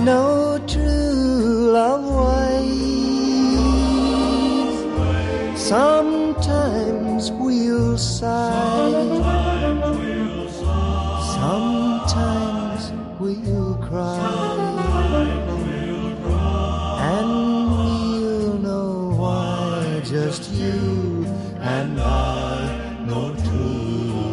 no true love waits. Sometimes we'll sigh, sometimes we'll cry, and we'll know why, just you and I, no true